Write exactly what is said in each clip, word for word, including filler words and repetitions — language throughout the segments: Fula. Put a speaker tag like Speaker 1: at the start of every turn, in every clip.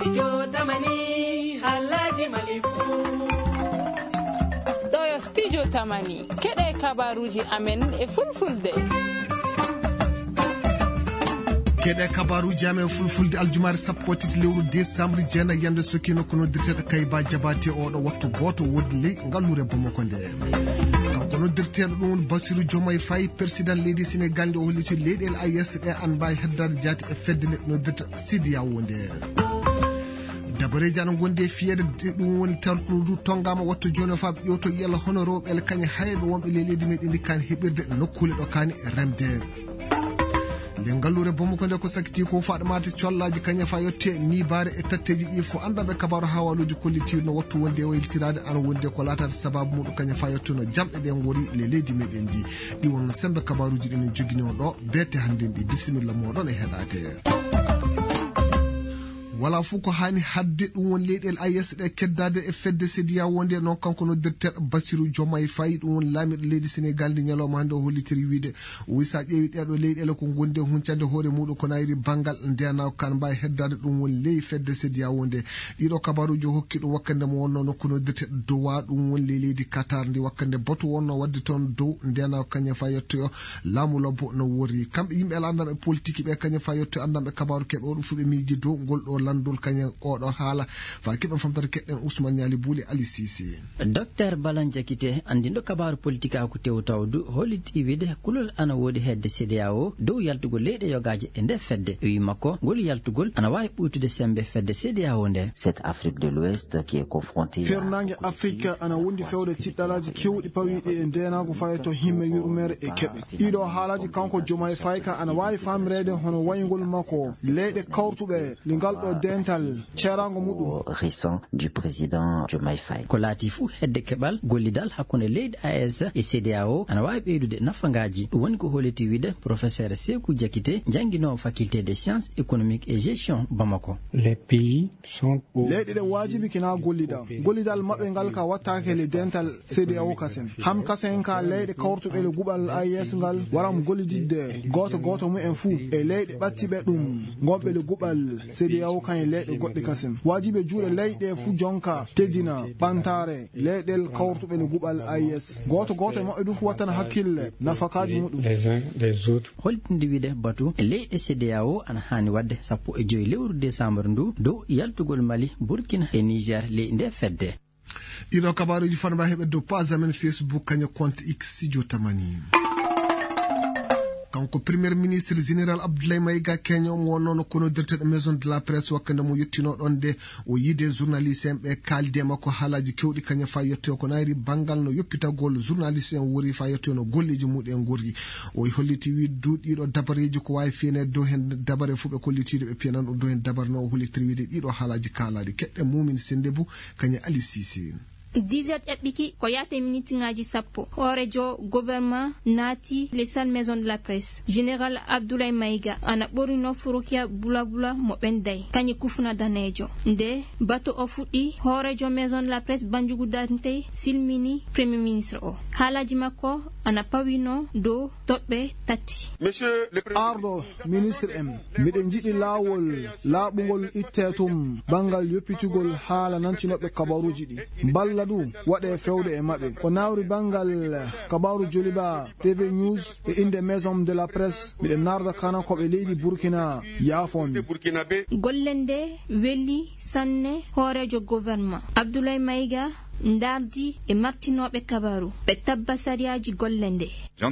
Speaker 1: Studio Tamani Halaji Malifu
Speaker 2: Doyo Studio Tamani Kede kabaruji amen e fulfulde
Speaker 3: Kede kabaruji amen fulfulde aljumare sappo tati lewru décembre jena yande sokino kono dirtata kayba jabate odo wattu goto wodli ngallure bomokonde kono dirteɗo ɗum Bassirou Diomaye Faye président leydi Sénégal nde o holliti leyɗele A S ɗe an mbawi heddade jaati e fedde no dirta CEDEAO nde dabareji ana gondi e fiyede ɗum woni tartudu tongama wattu joni fa ƴewto yella hono rewɓe kaña hayɓe wonɓe le leydi meɗen ndi kani heɓirde nokkule ɗo kani remde le ngallure bomo ko nde ko sakiti ko faɗamate collaji kaña fa yette nibare e tatteji ɗi fo andaɓe kabaru hawaluji kolliti no wattu wonde e wayltirade ana wonde ko latata sababu muɗum kaña fa yetto no jamɗe ɗen wori le leydi meɗen ndi ɗi wonno sembe kabaruji ɗi no jogui on ɗo bette hande ɗi bisimilla moɗon e heɗate wala fu ko hani hadde ɗum won leyɗel A S ɗe keddade e fedde CEDEAO wonde noon kanko no dirteɗo Bassirou Diomaye Faye ɗum won laamiɗo leydi Sénégal ndi ñalawma hande o hollitiri wiide o wi sa ƴeewi ɗeɗo leyɗele ko gonde huncande hoore muɗum ko nayri banggal ndena kan mbawi heddade ɗum won ley fedde CEDEAO wonde ɗiɗo kabaruji hokki ɗum wakkande mo wonno nokku no dirteɗo dowa ɗum won ley leydi Qatar ndi wakkande batu wonno wadde toon dow ndena kaña fa yettoyo laamu lobbo no wori kamɓe yimɓe andanɓe politique ɓe kaña fa yettoyo andanɓe kabaru keɓe oɗum fu ɓe miiji dow ngol ɗo landol kaña oɗo haala fa keɓen famtata keɗɗen Ousmane Niali Bouli Ali Cissé
Speaker 4: docteur Balan Jakite andindo kabaru politique ko tew tawdu holliti wiide kulol ana wodi hedde CEDEAO dow yaltugol leyɗe yogaji e nde fedde wi makko ngol yaltugol ana wawi ɓuytude sembe fedde CEDEAO nde
Speaker 5: cette Afrique de l'Ouest qui est confrontée
Speaker 6: hernangue Afrique ana wondi fewde ciɗɗalaji kewɗi pawiɗi e ndenago fayeto himme yurmere e keɓe ɗiɗo haalaji kanko Diomaye Faye ka ana wawi famrede hono wayngol makko leyɗe kawtuɓe li ngal ɗo dental
Speaker 5: récent du président Diomaye Faye
Speaker 4: ko laati fu hedde keɓal gollidal hakkunde leydi A S e CEDEAO ana wawi ɓeydude nafangaji ɗum woni ko holliti wiide professeur Sékou Diakité jangguinowo faculté des sciences économiques et gestion Bamako
Speaker 6: les pays sont leyɗe ɗe wajibi kina gollida gollidal mabɓe ngal ka wattake le dental CEDEAO kasen ham kasen ka leyɗe kawrtuɓe le guɓal A S ngal waram gollididde goto goto mumen fuu e leyɗe ɓattiɓe ɗum gonɓe le guɓal CEDEAO kañe leyɗe goɗɗe kasen wajibe juuɗe leyɗe fu jonka teddina ɓantare leyɗel kawrtuɓe le guɓal A S goto goto e maɓɓe du fu wattana hakkille nafakaji muɗum
Speaker 4: holtinde wiide batu leyɗe CEDEAO ana hani wadde sappo e joyi lewru décembre ndu dow yaltugol Mali Burkina e Niger ley nde fedde
Speaker 3: ɗiɗo kabaruji fanba heɓe dow page amen Facebook kaña compte X Studio Tamani kanko premier ministre général Abdoulaye Maïga Kenya mo wonno kono dirteɗo maison de la presse wakkande mo yettino ɗon de o yide journaliste en ɓe kalde makko haalaji kewɗi kaña fa yettoyo ko nayri banggal no yoppitagol journaliste en wori fa yettoyo no golleji muɗum gori o holliti wi duuɗiɗo dabareji ko wawi fiyene dow hen dabare fu ɓe kollitiɗo ɓe piyanan ɗum dow hen dabar no o hollitiri wiide ɗiɗo haalaji kaalaɗi keɗɗen mumin Sendebou kaña Ali Cissé
Speaker 7: dix heures ɗaɓɓiki ko yahata minute ngaji sappo hoorejo gouvernement naati les salles maison de la presse général Abdoulaye Maïga ana ɓorino Forokia Bulabula mo ɓenday kañe kufuna danejo nde bato o fuɗɗi hoorejo maison de la presse Banjugu Dante silmini premier ministre o haalaji makko ana pawino dow toɓɓe tati
Speaker 6: arɗo ministre en miɗen jiɗi laawol laaɓugol itte tum bangal yoppitugol haala nancinoɓe kabaruji ɗi balla ɗum waɗe fewde e maɓɓe ko nawri bangal kabaru joliba T V news e inde maison de la presse miɗen narda kana koɓe leydi Burkina yaafon
Speaker 7: golle nde welli sanne hoorejo gouvernement Abdoulaye Maïga ndardi e martinoɓe kabaru ɓe tabba sariyaji golle nde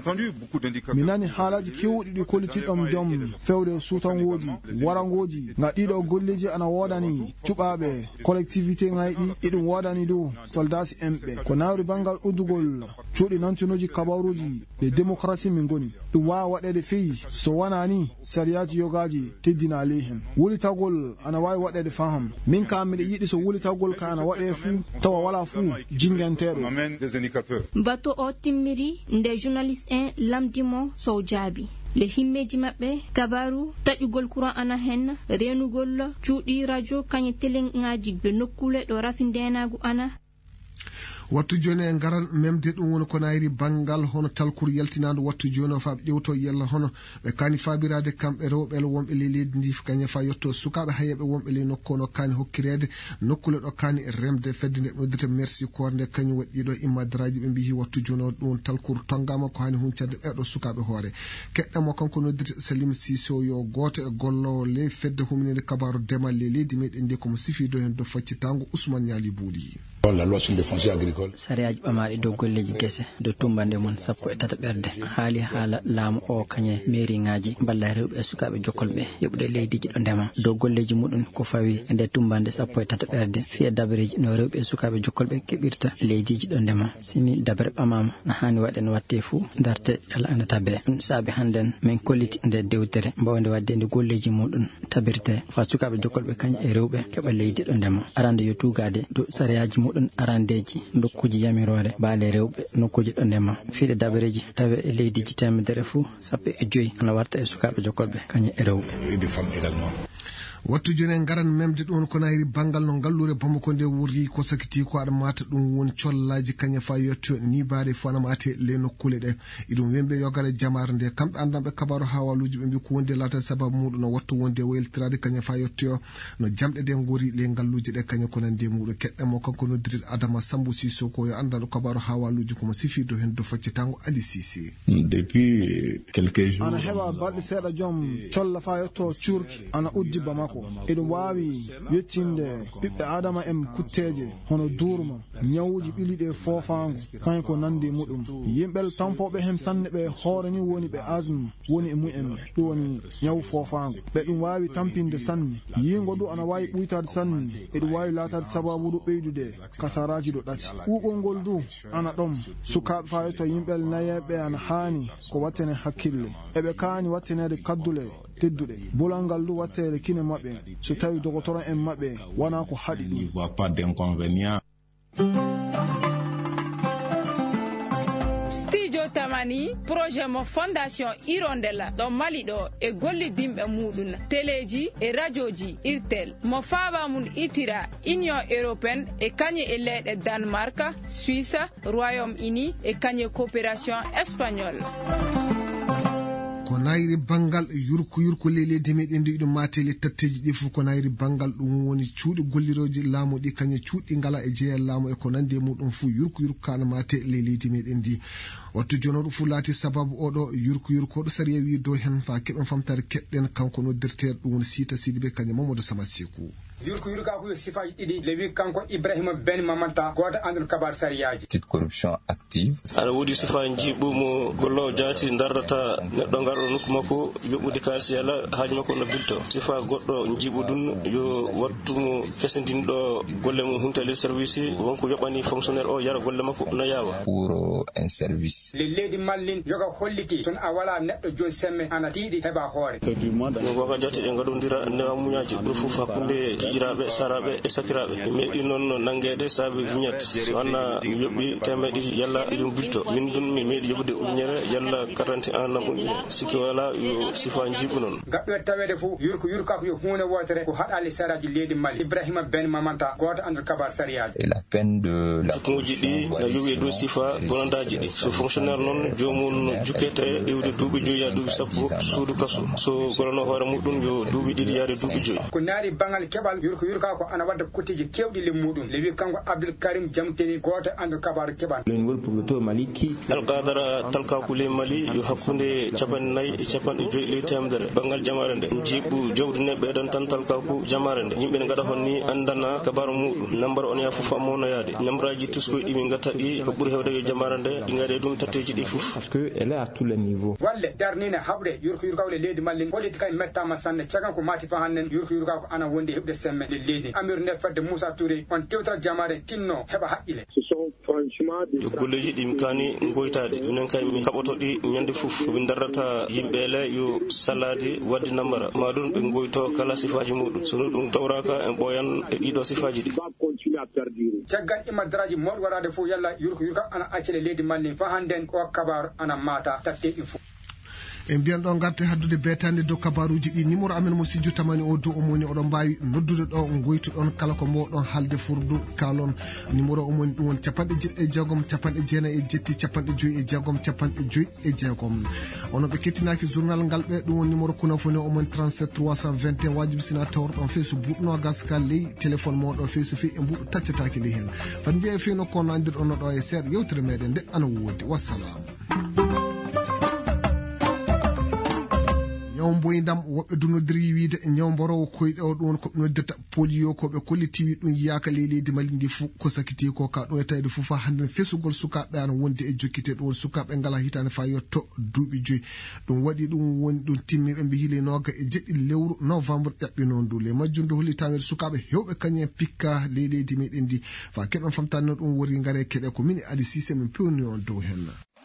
Speaker 6: mi nani haalaji kewɗi ɗi kollitiɗɗom joom fewde suutangoji warangoji nga ɗiɗo golleji ana wodani cuɓaɓe collectivité ngayɗi iɗum wodani dow soldasi en ɓe ko nawri bangal uddugol cuuɗi nantinoji kabaruji ɗe démocratie min goni ɗum wawa waɗede feyi so wonani sariyaji yogaji teddina ley hen wulitagol ana wawi waɗede faham min kam miɗe yiɗi so wulitagol ka ana waɗe fuu tawa wala fuu jinganteɗo
Speaker 7: bato o timmiri nde journaliste en lamdimo sow jaabi le himmeji maɓɓe kabaru taƴugol courant ana hen renugol cuuɗi radio kañe télé ngaji le nokkule ɗo rafi ndenagu ana
Speaker 3: wattu joni e ngaran memde ɗum woni ko nayri bangal hono talkur yaltinadu wattu joni o fa ɓe ƴewto yella hono ɓe kani fabirade kamɓe rewɓe wonɓe ley leydi ndi kañe fa yetto sukaɓe hayeɓe wonɓe ley nokku no kani hokkirede nokkule ɗo kani remde fedde nde noddita merci corps nde kañum waɗi ɗo immadaraji ɓe mbi wattu joni o ɗum talkur tongama ko hani huncande ɓeɗo sukaɓe hoore keɗɗamo kanko noddita Salim Siso yo goto e gollowo ley fedde huminede kabaru demal ley leydi meɗen ndi komo sifido hen do faccitango Ousmane Niali Bouli.
Speaker 8: La loi sur le foncier agricole.
Speaker 4: Sareaji ɓamaɗi dow golleji gese dow tumbande mon sappo e tata ɓerde haali haala laamu o kañe mairie ngaji balla rewɓe e sukaɓe jokkolɓe yoɓude leydiji ɗo ndema dow golleji muɗum ko fawi e nder tumbande sappo e tata ɓerde fiya dabareji no rewɓe e sukaɓe jokkolɓe keɓirta leydiji ɗo ndema sini dabare ɓamama no hani waɗe no watte fuu darte ala anda tabe ɗum saabi hannden min kolliti nde dewtere mbawde wadde nde golleji muɗum tabirte fa sukaɓe jokkolɓe kañe e rewɓe keɓa leydi ɗo ndema arande yo tugade dow sareaji muɗum ɗon arandeji nokkuji yamirore baale rewɓe nokkuji ɗo ndema fiiɗe dabareji tawe e leydiji temedere fuu sappo e joyi ana warta e sukaɓe jokkolɓe kañe e rewɓe.
Speaker 3: wattu joni en garan memde ɗon ko nayri bangal no ngallure Bamako nde wurri ko sakiti ko aɗa mata ɗum woni collaji kaña fa yetto ni baade fo ana mate le nokkule ɗe iɗum wembe yogare jamare nde kamɓe andanɓe kabaru hawaluji ɓe mbi ko wonde laata sababu muɗum no wattu wonde wayltirade kaña fa yetto no jamɗe ɗe gori le ngalluji ɗe kaña ko nande muɗum keɗɗemo kanko noddirde Adama Sambou Siso ko yo andanɗo kabaru hawaluji komo sifido hen do faccitango Ali Sisi.
Speaker 9: Depuis quelques jours
Speaker 6: ana heɓa balɗe seeɗa joom colla fa yetto curki ana uddi Bamako eɗum wawi yettinde ɓiɓɓe adama en kutteje hono durma ñawuji ɓiliɗe fofango kañ ko nandi muɗum yimɓel tampoɓe hen sanne ɓe hoore ni woni ɓe asme woni e mumen ɗum woni ñawu fofango ɓe ɗum wawi tampinde sanne yingo ɗo ana wawi ɓuytade sanne eɗum wawi latade sababu ɗo ɓeydude kasaraji ɗo ɗati ɓuɓol ngol du ana ɗom sukaɓe fa to yimɓel nayeɓe ana hani ko wattene hakkille eɓe kaani wattenede kaddule tedduɗe bolangal du wattere kine maɓɓe so tawi dogotoran en maɓɓe wona ko haɗi ɗum.
Speaker 2: Studio Tamani projet mo fondation Hirondella ɗo Mali ɗo e gollidimɓe muɗum téléji e radioji irtel mo faaba mum itira Union européenne e kañe e leyɗe Danemark, Suisse, Royaume-Uni e kañe coopération espagnole.
Speaker 3: ko nayri bangal yurko yurko leydi meɗen ndi ɗum mateli tatteji ɗi fof ko nayri bangal ɗum woni cuuɗi golliroji laamu ɗi kañe cuuɗi ngala e jeeyal laamu e ko nandi e muɗum fuu yurko yurko kana mate leydi meɗen ndi wattu joni oɗo fuu laati sababu oɗo yurko yurko oɗo sariya wi dow hen fa keɓen famtare keɗɗen kanko noddirteɗo ɗum woni Sita Sidibé kañum Mamadou Sama Sekou.
Speaker 10: yurko yurka ko yo sifaji ɗiɗi le wi kanko Ibrahima Ben Mamanta goto andon kabar sariyaji
Speaker 11: petite corruption active
Speaker 12: ana woodi sifaji jiɓɓumo gollowo jaati dardata neɗɗo ngarɗo nokku makko yoɓɓude kaasi ala haaji makko no bilto sifa goɗɗo jiiɓu ɗum yo wattumo kesindinɗo golle mum huntale service wonko yoɓani fonctionnaire o yara golle makko no yawa
Speaker 11: pour un service
Speaker 10: le leydi mallin yoga holliti ton a wala neɗɗo joni semme ana tiiɗi heɓa hoore
Speaker 12: no goga jaati ɗe gaɗodira newa muñaji ɓuuri fof hakkude iraɓe saraɓe e sakiraɓe meɗi noon nanguede saabi vignette wanna mi yoɓɓi temedde ɗiɗi yalla ɗum bilto min dun mi meeɗi yoɓude ujunere yalla quarante un nam ujunere sikki wala yo sifa jiiɓu noon
Speaker 10: gaɓɓe tawede fof yurko yurka ko yo hunde wotere ko haɗali saraji leydi Mali Ibrahima Ben Mamanta goto andor kabar sariyaji
Speaker 11: et la peine de la
Speaker 12: hukumoji ɗi no yowi dow sifa bonandaji ɗi so fonctionnaire noon jomum jukkete iwde duuɓi joyi ya duuɓi sappo suudu kaso so golono hoore muɗum yo duuɓi ɗiɗi yaade duuɓi joyi
Speaker 10: ko naari bangal keɓal yurko yurka ko ana wadda kuttiji kewɗi le muɗum le wi kanko Abdoul Karim Jamteni goto andor kabaru keɓal
Speaker 12: alkadara talkakule Mali yo hakkude capanɗe nayyi e capanɗe joyi ley temedere bangal jamare nde jiiɓu jawdi ne ɓeɗon tan talkaku jamare nde yimɓe ne gaɗa honni andana kabaru muɗum nambar on ya fof ammono yaade nambraji tuskoy ɗi min gatta ɗi ko ɓuuri hewde yo jamare nde ɗi gaade ɗum tatteji ɗi fof
Speaker 13: parce que elle est à tous les niveaux
Speaker 10: walle darnine haɓre yurko yurka le leydi Mali politique ay mettama sanne cagan ko mati fa hannen yurko yurka ko ana wonde heɓde semme le leydi amir nder fedde Moussa Touré on tewtata jamare tinno heɓa haqqile
Speaker 12: yo golleji ɗi mi kani goytade minen kay mi kaɓoto ɗi ñande fof min darrata yimɓele yo salade wadde namara maɗum ɓe goyto kala sifaji muɗum sono ɗum dawraka en ɓoyan e ɗiɗo sifaji ɗi
Speaker 10: caggal imadaraji moɗo waɗade fof yalla yurko yurka ana accele leydi Mali fa hannden o kabaru ana mata tatteɗi fof
Speaker 3: e mbiyan ɗo garte haddude betande dow kabaruji ɗi numéro amen mo sijju tamani o dow omoni oɗon mbawi noddude ɗo goytuɗon kala ko mboɗon halde furdu kalon numéro omoni ɗum woni capanɗe jeɗɗi e jeegom capanɗe jeenayi e jetti capanɗe joyyi e jeegom capanɗe joyyi e jeegom ono ɓe kettinaki journal ngal ɓe ɗum woni numéro kunafoni omoni trente-sept trois cent vingt et un wajibi sina tawrɗon feewi so buɗno gaska ley téléphone moɗo feewi so fewi e mbuɗo taccataki ley hen fat mbiya fewi nokko no andirɗon no ɗo e seeɗa yewtere meɗen nde ana woodi wassalamu. ñaw boydam woɓɓe dunodiri wiide ñaw mborowo koyɗe o ɗum koɓe noddirta polio koɓe kollitiwi ɗum yiyaka ley leydi mali ndi fo ko sakiti ko ka ɗum e tawde fof ha hande fesugol sukaɓe ana wondi e jokkite ɗum sukaɓe ngala hitande fa yetto duuɓi joyyi ɗum waɗi ɗum woni ɗum timmiɓe mbi hiile noga e jeɗɗi lewru novembre ƴaɓɓino ndule majjum nde holli tawer sukaɓe hewɓe kañum pikka ley leydi meɗen ndi fa keɗon famtani ɗum wori gaare keɗe ko mini Ali Cissé min pewni on dow hen.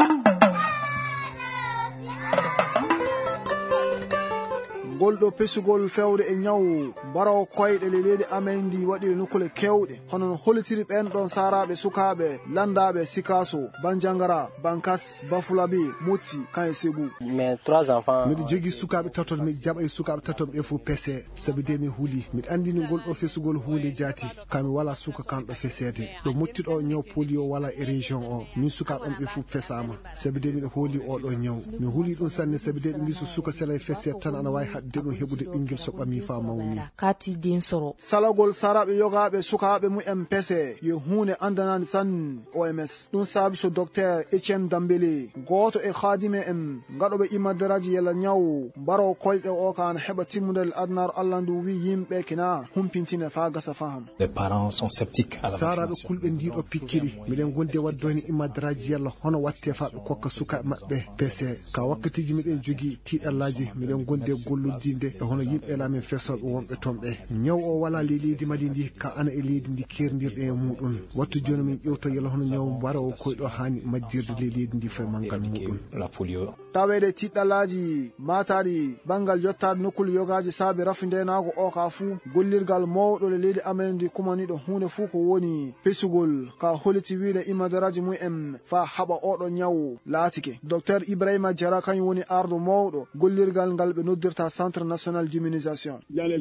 Speaker 6: golɗo pesugol fewde e ñaw mbarawo koyɗe le leydi amen ndi waɗi nokkule kewɗe hono no hollitiri ɓen ɗon saraɓe sukaɓe landaɓe sikaso banjangara bankas bafulabi motti kan e segu
Speaker 13: mes trois enfants
Speaker 3: miɗo jogui sukaɓe taton miɗo jaɓa e sukaɓe taton ɓe fof pese sabi de mi huuli miɗo andini golɗo fesugol hunde jaati kami wala suka kanɗo fesede ɗo mottiɗo ñaw polio wala e région o min sukaɓe ɓe fof pesama sabi de miɗo hooli oɗo ñaw mi huuli ɗum sanne sabi de ɓe mbi so suka sela e fesede tan ana wawi de ɗum heɓude ɓinguel so ɓami fa mawni
Speaker 13: kati din soro
Speaker 6: salagol saraɓe yogaɓe sukaɓe mumen pese yo hunde andanani san O M S ɗum saabi so docteur Etienne Dambélé goto e khadime en gaɗoɓe imadaraji yalla ñaw mbaro koyɗe o kan heɓa timmudel adnar Allah ndu wi yimɓe kina humpintine fa gasa faham.
Speaker 14: Les parents sont sceptiques à la
Speaker 3: saraɓe kulɓe ndiɗo pikkiri miɗen gonde waddoni imadaraji yalla hono watte fa ɓe kokka sukaɓe maɓɓe pese ka wakkatiji miɗen jogui tiɗallaji miɗen gonde gollu dinde e hono yimɓe lamin fesoɓe wonɓe tomɓe ñaw o wala li leydi mali ndi ka ana e leydi ndi kerdirɗe e muɗum wattu joni min ƴewto yalla hono ñaw mbarawo koyɗo hani majjirde ley leydi ndi foye manggal muɗum
Speaker 14: la polio
Speaker 6: tawede tiɗɗalaji mataɗi bangal yottade nokkul yogaji saabi rafindenago o ka fuu gollirgal mawɗo le leydi amen ndi kumaniɗo hunde fuu ko woni pesugol ka holiti wiide imadaraji mumen fa haɓa oɗo ñaw laatike docteur Ibrahima Diara kañum woni ardo mawɗo gollirgal ngal ɓe noddirta centre national d'immunisation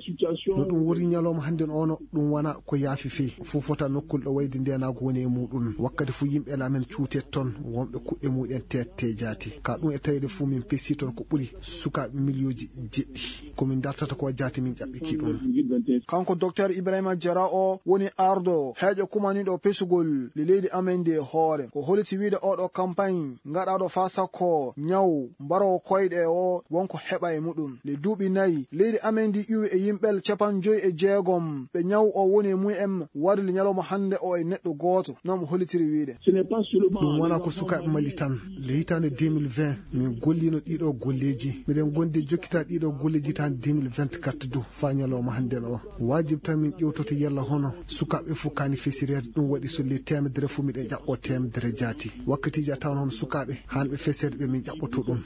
Speaker 3: no ɗum wori ñalawma hande ono ɗum wona ko yaafi fe fof fota nokkul ɗo wayde ndenago woni e muɗum wakkati fo yimɓe lamen cuutet toon wonɓe kuɗɗe muɗen tette jaati ka ɗum e tawde fo min pesi toon ko ɓuuri sukaɓe millioji jeɗɗi komin dartata ko jaati min ƴaɓɓiki ɗum
Speaker 6: kanko docteur Ibrahima Diara o woni ardo heeƴo kumaniɗo pesugol le leydi amen ndi e hoore ko holiti wiide oɗo campagne gaɗaɗo fa sakko ñaw mbarawo koyɗe o wonko heɓa e muɗum le duuɓi nayyi leydi amen ndi iwi e yimɓel capan joyi e jeegom ɓe ñaw o woni e mumen warli ñalawma hande o e neɗɗo goto nomo hollitiri wiide
Speaker 3: ɗum wona ko sukaɓe mali tan le hitande deux mille vingt min gollino ɗiɗo golleji miɗen gonde jokkita ɗiɗo golleji tan deux mille vingt-quatre du fa ñalawma hande o wajibi tan min ƴewtoto yalla hono sukaɓe fof kani fesirede ɗum waɗi so le temedere fof miɗen ƴaɓɓo temedere jaati wakkatiji a tawan hono sukaɓe hanɓe fesede ɓe min ƴaɓɓoto ɗum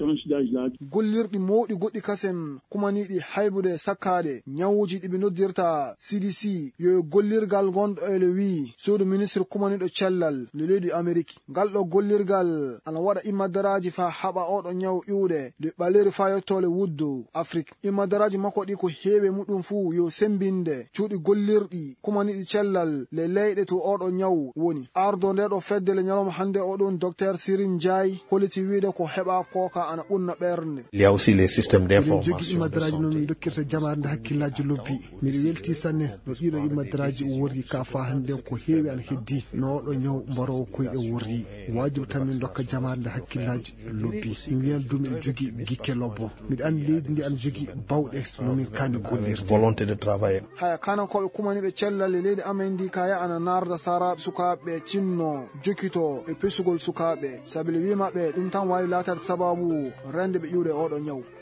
Speaker 6: gollirɗi mawɗi goɗɗi kasem kumaniɗi haybude sakkade ñawuji ɗiɓe noddirta C D C yo gollirgal gonɗo ele wi suudu ministre kumaniɗo cellal le leydi Amérique ngal ɗo gollirgal ana waɗa imadaraji fa haɓa oɗo ñaw iwde de ɓaleri fa yettole wuddu Afrique imadaraji makko ɗi ko heewe muɗum fuu yo sembinde cuuɗi gollirɗi kumaniɗi cellal le leyɗe to oɗo ñaw woni ardo nde ɗo fedde le ñalawma hande oɗon docteur Sirin Ndiaye holiti wiide ko heɓa koka ana ɓunna ɓernde
Speaker 14: il y a aussi les systèmes d'information
Speaker 3: jogi imadaraji noon min dokkirta jamarde hakkillaji lobbi miɗo welti sanne no ɗiɗo imadaraji worri ka fa hande ko heewi ana heddi no oɗo ñaw mbarawo koyɗe worri wajibi tan min dokka jamarde hakkillaji lobbi mi wiyan du miɗo jogui gikke lobbo miɗo andi leydi ndi ana jogui bawɗe nomin kandi gollirde
Speaker 14: volonté de travailler
Speaker 6: haya kanankoɓe kumaniɓe cellal e leydi amen ndi kaya ana narda saraɓe sukaɓe tinno jokkito e pesugol sukaɓe saabi le wimaɓe ɗum tan wawi latade sababu rende ɓe iwde oɗo ñaw